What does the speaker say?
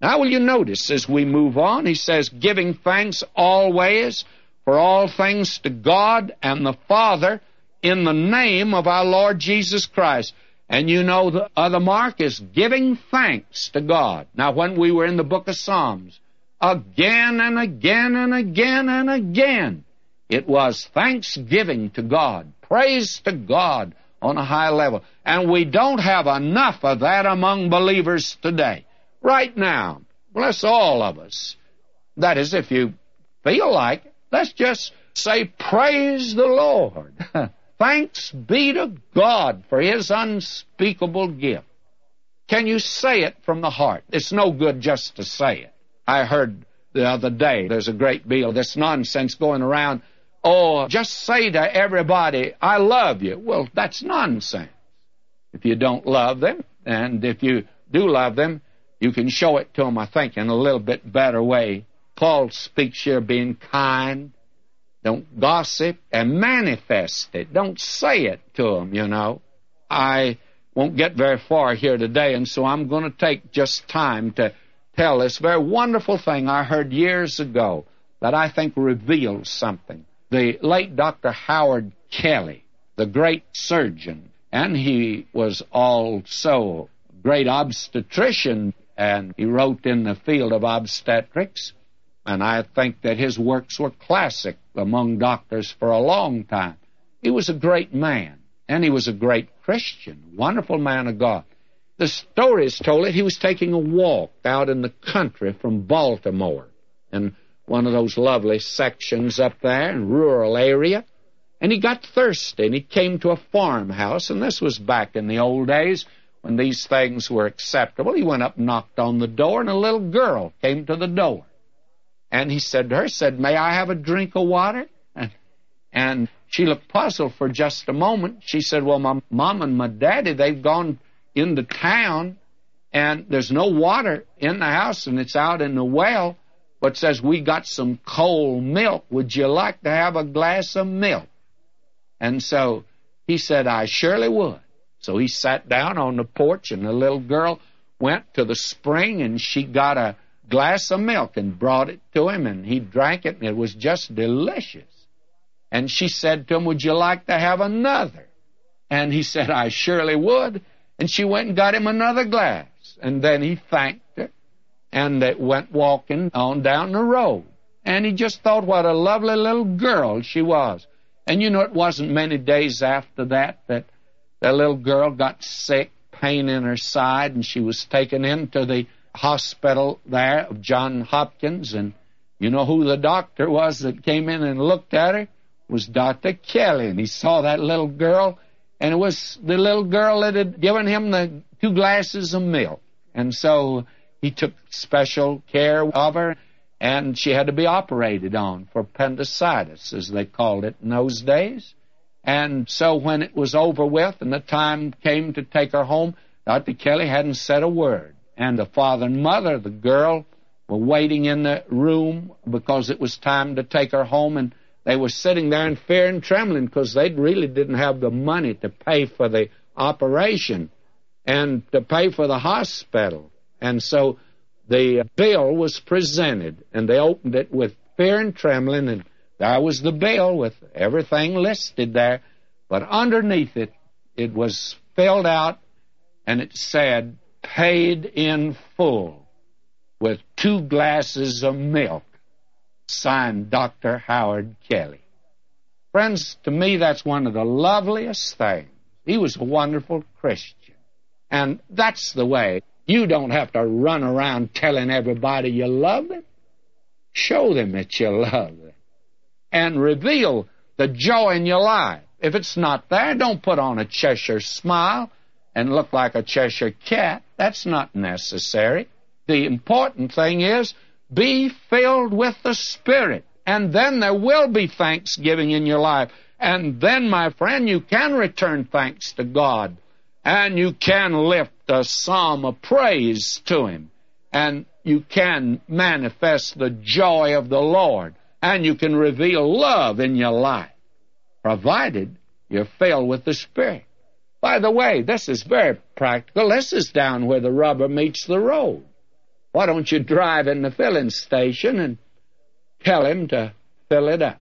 Now, will you notice as we move on, he says, giving thanks always for all things to God and the Father in the name of our Lord Jesus Christ. And you know the other mark is giving thanks to God. Now, when we were in the book of Psalms, again and again and again and again, it was thanksgiving to God, praise to God on a high level. And we don't have enough of that among believers today. Right now, bless all of us. That is, if you feel like it, let's just say, praise the Lord. Thanks be to God for His unspeakable gift. Can you say it from the heart? It's no good just to say it. I heard the other day, there's a great deal of this nonsense going around. Oh, just say to everybody, I love you. Well, that's nonsense. If you don't love them, and if you do love them, you can show it to them, I think, in a little bit better way. Paul speaks here being kind. Don't gossip and manifest it. Don't say it to them, you know. I won't get very far here today, and so I'm going to take just time to tell this very wonderful thing I heard years ago that I think reveals something. The late Dr. Howard Kelly, the great surgeon, and he was also a great obstetrician, and he wrote in the field of obstetrics, and I think that his works were classic among doctors for a long time. He was a great man, and he was a great Christian, wonderful man of God. The stories told it he was taking a walk out in the country from Baltimore, in one of those lovely sections up there in rural area, and he got thirsty, and he came to a farmhouse, and this was back in the old days when these things were acceptable. He went up and knocked on the door, and a little girl came to the door. And he said to her, may I have a drink of water? And she looked puzzled for just a moment. She said, well, my mom and my daddy, they've gone into town, and there's no water in the house, and it's out in the well, but says, we got some cold milk. Would you like to have a glass of milk? And so he said, I surely would. So he sat down on the porch, and the little girl went to the spring, and she got a glass of milk and brought it to him, and he drank it, and it was just delicious. And she said to him, would you like to have another? And he said, I surely would. And she went and got him another glass. And then he thanked her, and they went walking on down the road. And he just thought what a lovely little girl she was. And you know, it wasn't many days after that the little girl got sick, pain in her side, and she was taken into the hospital there of John Hopkins. And you know who the doctor was that came in and looked at her? It was Dr. Kelly. And he saw that little girl, and it was the little girl that had given him the 2 glasses of milk. And so he took special care of her, and she had to be operated on for appendicitis, as they called it in those days. And so when it was over with and the time came to take her home, Dr. Kelly hadn't said a word. And the father and mother of the girl were waiting in the room because it was time to take her home, and they were sitting there in fear and trembling because they really didn't have the money to pay for the operation and to pay for the hospital. And so the bill was presented, and they opened it with fear and trembling, and there was the bill with everything listed there. But underneath it, it was filled out, and it said, paid in full with 2 glasses of milk, signed Dr. Howard Kelly. Friends, to me, that's one of the loveliest things. He was a wonderful Christian. And that's the way. You don't have to run around telling everybody you love them. Show them that you love them. And reveal the joy in your life. If it's not there, don't put on a Cheshire smile and look like a Cheshire cat. That's not necessary. The important thing is, be filled with the Spirit. And then there will be thanksgiving in your life. And then, my friend, you can return thanks to God. And you can lift a psalm of praise to Him. And you can manifest the joy of the Lord. And you can reveal love in your life, provided you're filled with the Spirit. By the way, this is very practical. This is down where the rubber meets the road. Why don't you drive in the filling station and tell him to fill it up?